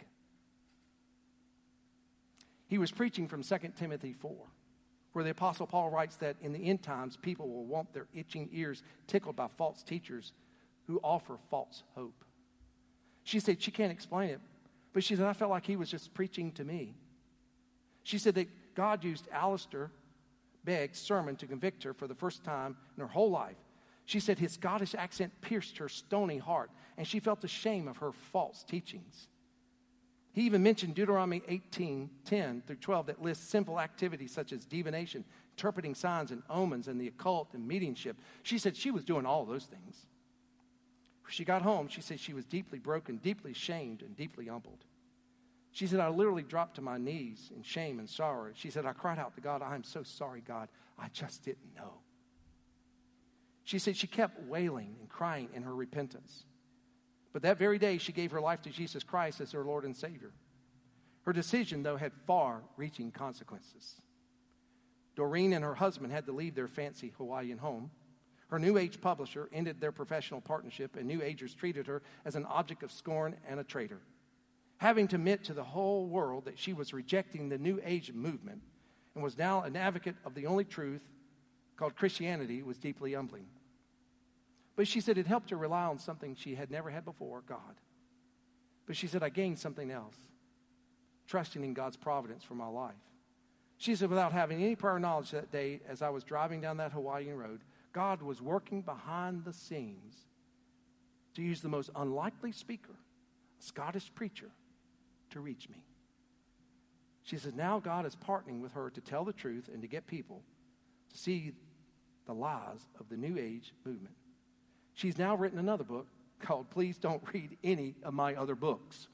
He was preaching from Second Timothy four, where the Apostle Paul writes that in the end times, people will want their itching ears tickled by false teachers who offer false hope. She said she can't explain it, but she said, I felt like he was just preaching to me. She said that God used Alistair Begg's sermon to convict her for the first time in her whole life. She said his Scottish accent pierced her stony heart, and she felt the shame of her false teachings. He even mentioned Deuteronomy eighteen, ten through twelve that lists sinful activities such as divination, interpreting signs and omens, and the occult and mediumship. She said she was doing all those things. When she got home, she said she was deeply broken, deeply shamed, and deeply humbled. She said, I literally dropped to my knees in shame and sorrow. She said, I cried out to God, I am so sorry, God. I just didn't know. She said she kept wailing and crying in her repentance. But that very day, she gave her life to Jesus Christ as her Lord and Savior. Her decision, though, had far-reaching consequences. Doreen and her husband had to leave their fancy Hawaiian home. Her New Age publisher ended their professional partnership, and New Agers treated her as an object of scorn and a traitor. Having to admit to the whole world that she was rejecting the New Age movement and was now an advocate of the only truth called Christianity was deeply humbling. But she said it helped her rely on something she had never had before, God. But she said, I gained something else, trusting in God's providence for my life. She said, without having any prior knowledge that day, as I was driving down that Hawaiian road, God was working behind the scenes to use the most unlikely speaker, a Scottish preacher, to reach me. She says, now God is partnering with her to tell the truth and to get people to see the lies of the New Age movement. She's now written another book called Please Don't Read Any of My Other Books.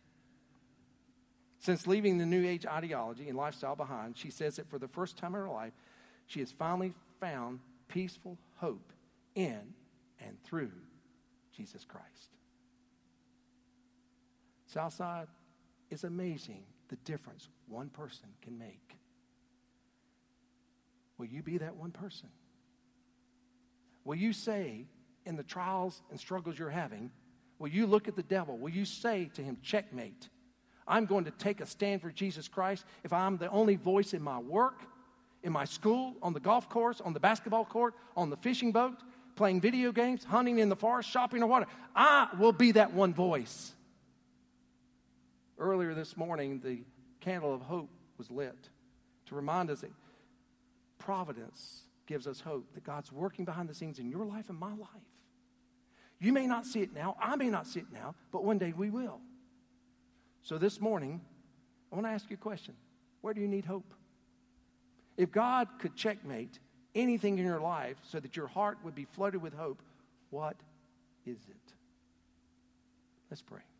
Since leaving the New Age ideology and lifestyle behind, she says that for the first time in her life, she has finally found peaceful hope in and through Jesus Christ. Southside, it's amazing the difference one person can make. Will you be that one person? Will you say, in the trials and struggles you're having, will you look at the devil? Will you say to him, checkmate? I'm going to take a stand for Jesus Christ if I'm the only voice in my work, in my school, on the golf course, on the basketball court, on the fishing boat, playing video games, hunting in the forest, shopping or whatever. I will be that one voice. Earlier this morning, the candle of hope was lit to remind us that providence gives us hope, that God's working behind the scenes in your life and my life. You may not see it now, I may not see it now, but one day we will. So this morning, I want to ask you a question. Where do you need hope? If God could checkmate anything in your life so that your heart would be flooded with hope, what is it? Let's pray.